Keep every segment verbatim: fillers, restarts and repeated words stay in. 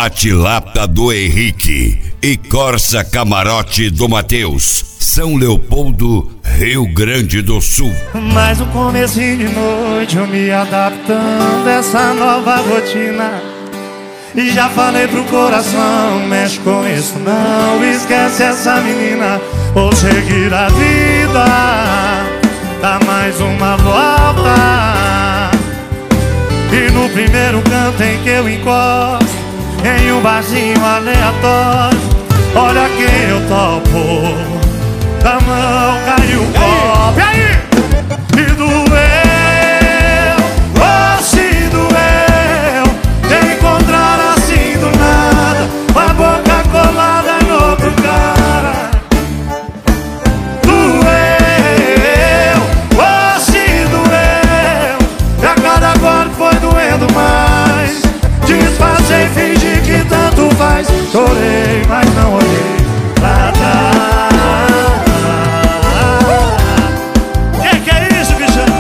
Bate-Lata do Henrique e Corsa Camarote do Matheus, São Leopoldo, Rio Grande do Sul. Mais um comecinho de noite, eu me adaptando a essa nova rotina. E já falei pro coração, mexe com isso não, esquece essa menina, vou seguir a vida, dá mais uma volta. E no primeiro canto em que eu encosto, em um barzinho aleatório, olha quem eu topo, da mão caiu o copo. E aí? E doeu, oh se doeu, te encontrar assim do nada, com a boca colada em outro cara. Doeu, oh se doeu, e a cada golpe foi doendo mais. Disfarcei, fingi que tanto faz, chorei, mas não olhei pra trás. Que que é isso, bichão?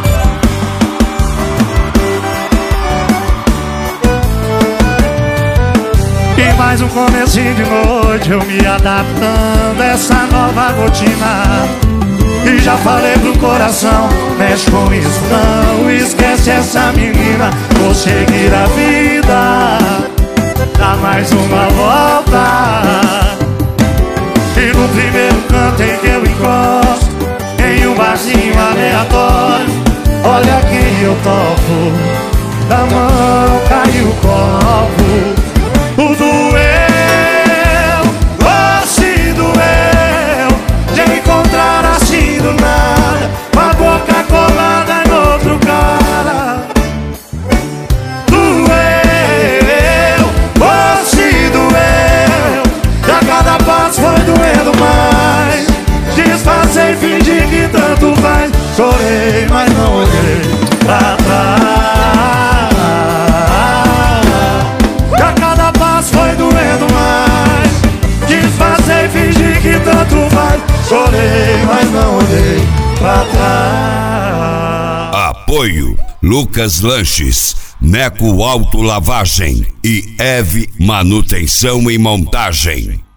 E mais um comecinho de noite, eu me adaptando a essa nova rotina. E já falei pro coração, mexe com isso não, esquece essa menina, vou seguir a vida, dá mais uma volta. E no primeiro canto em que eu encosto, em um barzinho aleatório, olha quem eu topo, da mão caiu o copo. O doeu, oh se doeu, de encontrar assim do nada, com a boca colada em outro cara. Doeu, oh se doeu, e a cada passo foi doendo mais. Disfarcei, fingi que tanto faz, chorei, mas não olhei pra trás. E a cada passo foi doendo mais. Disfarcei, fingi que tanto faz, chorei, mas não olhei pra trás. Apoio Lucas Lanches, Neco Auto Lavagem e Eve Manutenção e Montagem.